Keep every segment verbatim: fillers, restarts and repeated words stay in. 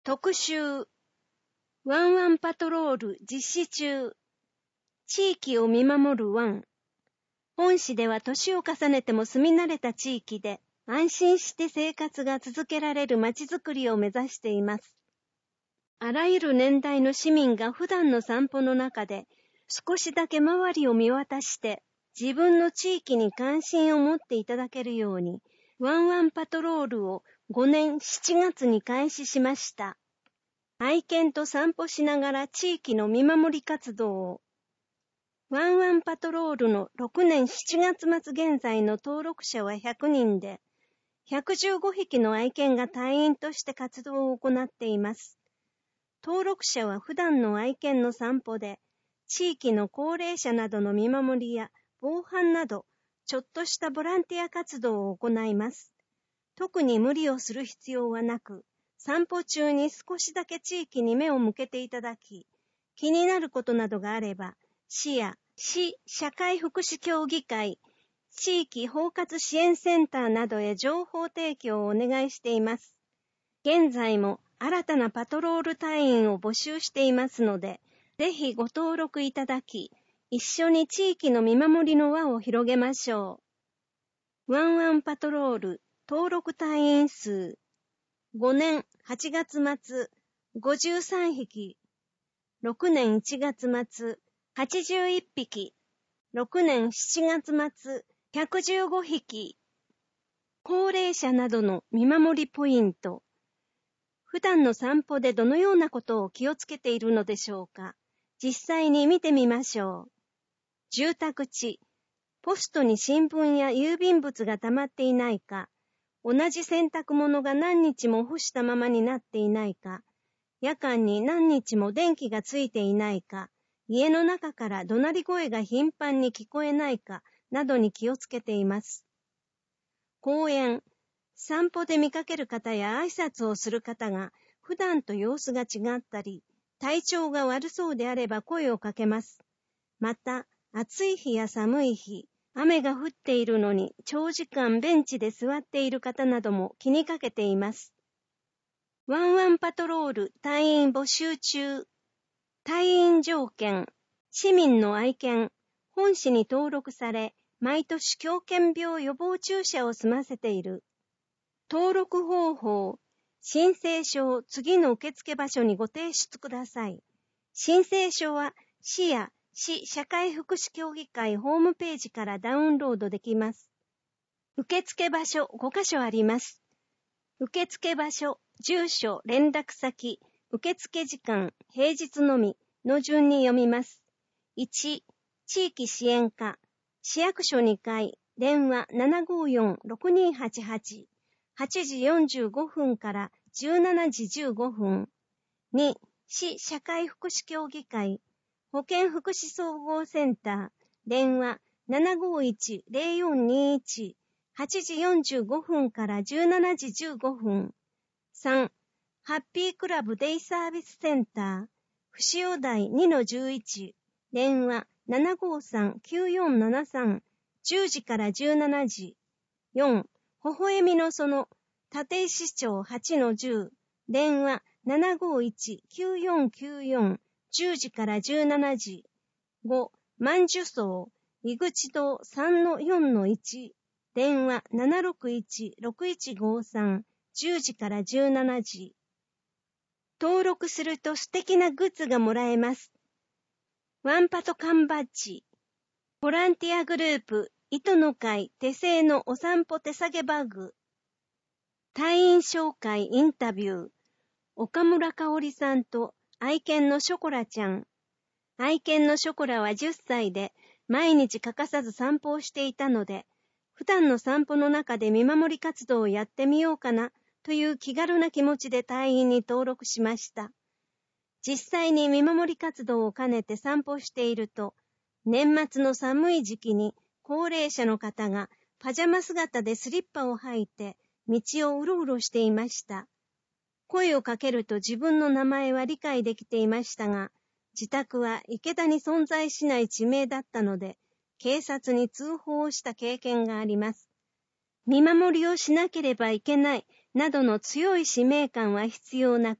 特集ワンワンパトロール実施中。地域を見守るワン。本市では年を重ねても住み慣れた地域で安心して生活が続けられるまちづくりを目指しています。あらゆる年代の市民が普段の散歩の中で少しだけ周りを見渡して自分の地域に関心を持っていただけるようにワンワンパトロールをごねんしちがつに開始しました。愛犬と散歩しながら地域の見守り活動を。ワンワンパトロールのろくねんしちがつ末現在の登録者はひゃくにんで、ひゃくじゅうごひきの愛犬が隊員として活動を行っています。登録者は普段の愛犬の散歩で、地域の高齢者などの見守りや防犯など、ちょっとしたボランティア活動を行います。特に無理をする必要はなく、散歩中に少しだけ地域に目を向けていただき、気になることなどがあれば、市や市社会福祉協議会、地域包括支援センターなどへ情報提供をお願いしています。現在も新たなパトロール隊員を募集していますので、ぜひご登録いただき、一緒に地域の見守りの輪を広げましょう。ワンワンパトロール登録隊員数ごねんはちがつ末ごじゅうさんひき、ろくねんいちがつ末はちじゅういっぴき、ろくねんしちがつ末ひゃくじゅうごひき。高齢者などの見守りポイント。普段の散歩でどのようなことを気をつけているのでしょうか。実際に見てみましょう。住宅地、ポストに新聞や郵便物が溜まっていないか、同じ洗濯物が何日も干したままになっていないか、夜間に何日も電気がついていないか、家の中から怒鳴り声が頻繁に聞こえないかなどに気をつけています。公園、散歩で見かける方や挨拶をする方が普段と様子が違ったり、体調が悪そうであれば声をかけます。また、暑い日や寒い日、雨が降っているのに長時間ベンチで座っている方なども気にかけています。ワンワンパトロール隊員募集中。隊員条件。市民の愛犬。本市に登録され、毎年狂犬病予防注射を済ませている。登録方法。申請書を次の受付場所にご提出ください。申請書は市や市社会福祉協議会ホームページからダウンロードできます。受付場所ごかしょあります。受付場所、住所、連絡先、受付時間、平日のみの順に読みます。いち、地域支援課、市役所にかい、電話 ななごーよんろくにーはちはち、はちじよんじゅうごふんからじゅうしちじじゅうごふん。に、市社会福祉協議会、保健福祉総合センター、電話 ななごーいちぜろよんにーいち、はちじよんじゅうごふんからじゅうしちじじゅうごふん。さん、ハッピークラブデイサービスセンター、伏尾台 にのじゅういち、電話 ななごーさんきゅうよんななさん、じゅうじからじゅうしちじ。よん、微笑みの園、立石町 はちのじゅう、電話 ななごーいちきゅうよんきゅうよん、じゅうじからじゅうしちじ。ご、万寿荘、井口堂 さんのよんのいち、電話 ななろくいちろくいちごーさん、じゅうじからじゅうしちじ。登録すると素敵なグッズがもらえます。ワンパト缶バッジ。ボランティアグループ、糸の会手製のお散歩手提げバッグ。隊員紹介インタビュー。岡村香織さんと愛犬のショコラちゃん。愛犬のショコラはじゅっさいで毎日欠かさず散歩をしていたので、普段の散歩の中で見守り活動をやってみようかなという気軽な気持ちで隊員に登録しました。実際に見守り活動を兼ねて散歩していると、年末の寒い時期に高齢者の方がパジャマ姿でスリッパを履いて道をうろうろしていました。声をかけると自分の名前は理解できていましたが、自宅は池田に存在しない地名だったので、警察に通報した経験があります。見守りをしなければいけないなどの強い使命感は必要なく、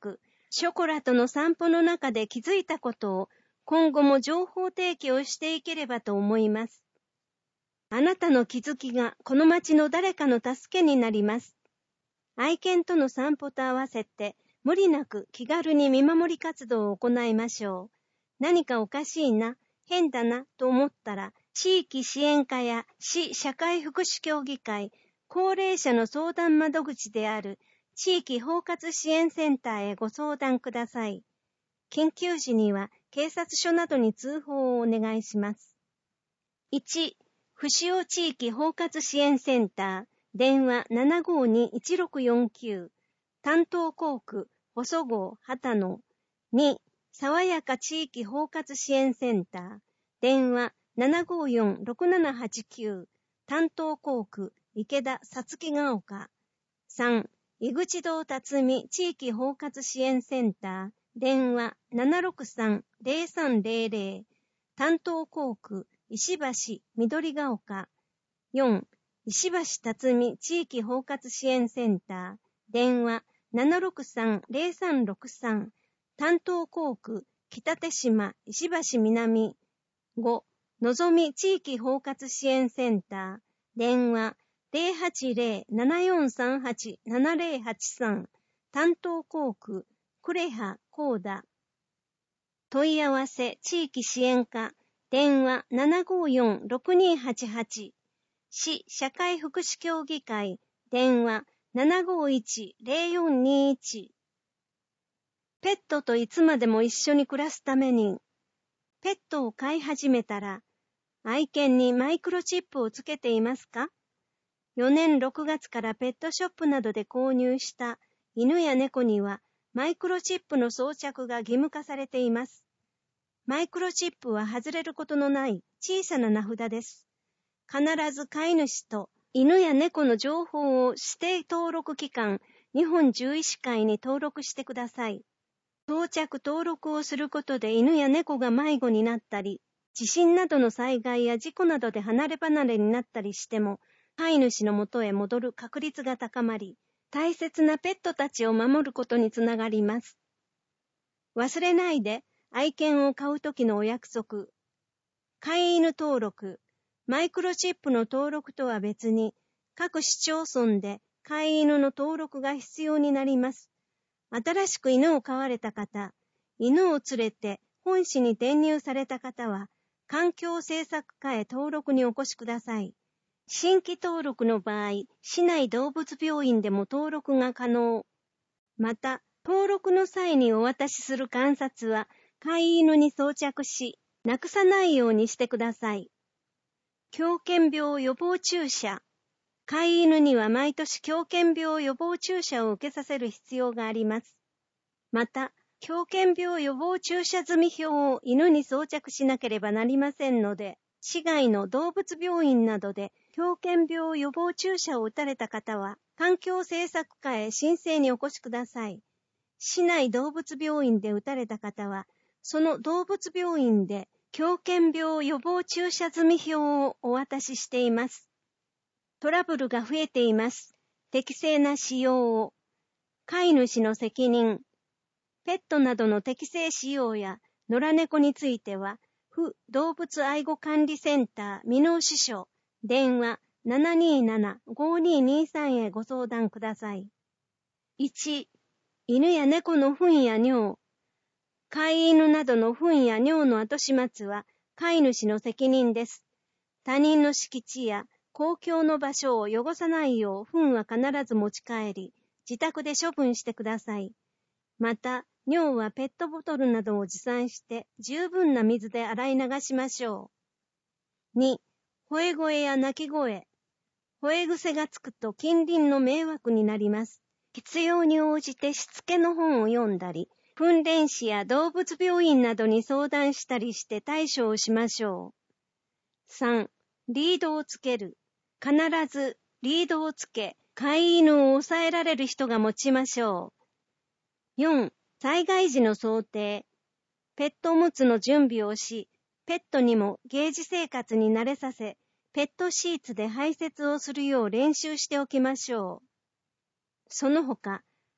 ショコラとの散歩の中で気づいたことを今後も情報提供していければと思います。あなたの気づきがこの町の誰かの助けになります。愛犬との散歩と合わせて無理なく気軽に見守り活動を行いましょう。何かおかしいな、変だなと思ったら、地域支援課や市社会福祉協議会、高齢者の相談窓口である地域包括支援センターへご相談ください。緊急時には警察署などに通報をお願いします。いち、ふしお地域包括支援センター、電話 ななごーにーいちろくよんきゅう、担当校区、細郷、畑野。に、爽やか地域包括支援センター、電話 ななごーよんろくななはちきゅう、担当校区、池田、さつきが丘。さん、井口堂辰巳地域包括支援センター、電話 ななろくさんぜろさんぜろぜろ、担当校区、石橋、緑が丘。よん、石橋辰巳地域包括支援センター、電話 ななろくさんぜろさんろくさん、担当校区、北手島、石橋南。ご、のぞみ地域包括支援センター、電話 ぜろはちぜろ ななよんさんはち ななぜろはちさん、担当校区、呉羽、高田。問い合わせ地域支援課、電話 ななごーよんろくにーはちはち、市社会福祉協議会、電話 ななごーいちぜろよんにーいち。ペットといつまでも一緒に暮らすために、ペットを飼い始めたら、愛犬にマイクロチップをつけていますか？よねんろくがつからペットショップなどで購入した犬や猫にはマイクロチップの装着が義務化されています。マイクロチップは外れることのない小さな名札です。必ず飼い主と犬や猫の情報を指定登録機関日本獣医師会に登録してください。装着登録をすることで犬や猫が迷子になったり、地震などの災害や事故などで離れ離れになったりしても、飼い主のもとへ戻る確率が高まり、大切なペットたちを守ることにつながります。忘れないで、愛犬を飼うときのお約束。飼い犬登録、マイクロチップの登録とは別に、各市町村で飼い犬の登録が必要になります。新しく犬を飼われた方、犬を連れて本市に転入された方は、環境政策課へ登録にお越しください。新規登録の場合、市内動物病院でも登録が可能。また、登録の際にお渡しする観察は、飼い犬に装着し、なくさないようにしてください。狂犬病予防注射。飼い犬には毎年狂犬病予防注射を受けさせる必要があります。また、狂犬病予防注射済表を犬に装着しなければなりませんので、市外の動物病院などで狂犬病予防注射を打たれた方は、環境政策課へ申請にお越しください。市内動物病院で打たれた方は、その動物病院で狂犬病予防注射済表をお渡ししています。トラブルが増えています。適正な使用を。飼い主の責任。ペットなどの適正使用や野良猫については、府動物愛護管理センター箕面支所、電話 ななにーななごーにーにーさん へご相談ください。いち、犬や猫の糞や尿。飼い犬などの糞や尿の後始末は飼い主の責任です。他人の敷地や公共の場所を汚さないよう糞は必ず持ち帰り、自宅で処分してください。また、尿はペットボトルなどを持参して十分な水で洗い流しましょう。に、吠え声や鳴き声。吠え癖がつくと近隣の迷惑になります。必要に応じてしつけの本を読んだり、訓練士や動物病院などに相談したりして対処をしましょう。さん、リードをつける。必ずリードをつけ、飼い犬を抑えられる人が持ちましょう。よん、災害時の想定。ペットおむつの準備をし、ペットにもゲージ生活に慣れさせ、ペットシーツで排泄をするよう練習しておきましょう。その他、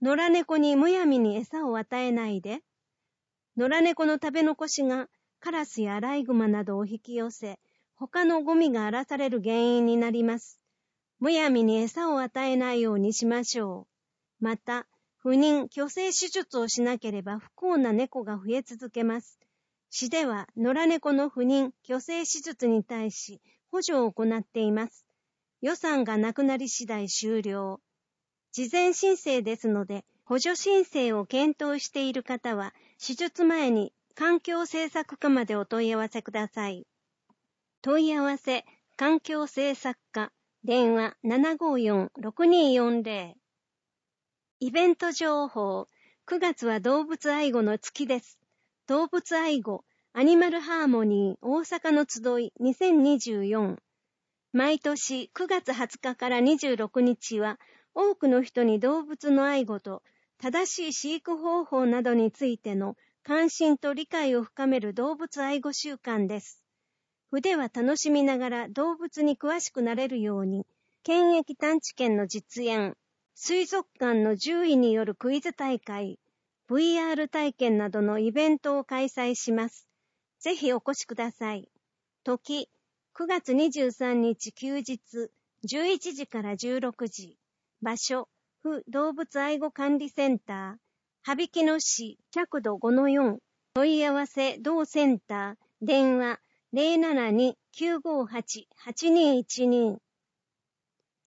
野良猫にむやみに餌を与えないで。野良猫の食べ残しがカラスやアライグマなどを引き寄せ、他のゴミが荒らされる原因になります。むやみに餌を与えないようにしましょう。また、不妊・去勢手術をしなければ不幸な猫が増え続けます。市では野良猫の不妊・去勢手術に対し補助を行っています。予算がなくなり次第終了。事前申請ですので、補助申請を検討している方は、手術前に環境政策課までお問い合わせください。問い合わせ、環境政策課、電話 ななごーよん ろくにーよんぜろ。イベント情報、くがつは動物愛護の月です。動物愛護、アニマルハーモニー大阪の集いにせんにじゅうよん。毎年くがつはつかからにじゅうろくにちは、多くの人に動物の愛護と正しい飼育方法などについての関心と理解を深める動物愛護週間です。筆は楽しみながら動物に詳しくなれるように、検疫探知犬の実演、水族館の獣医によるクイズ大会、ブイアール 体験などのイベントを開催します。ぜひお越しください。時、くがつにじゅうさんにち休日、じゅういちじからじゅうろくじ。場所、府動物愛護管理センター、羽曳野市ひゃくどごのよん。問い合わせ同センター、電話 ゼロななに きゅうごはち はちにーいちにー。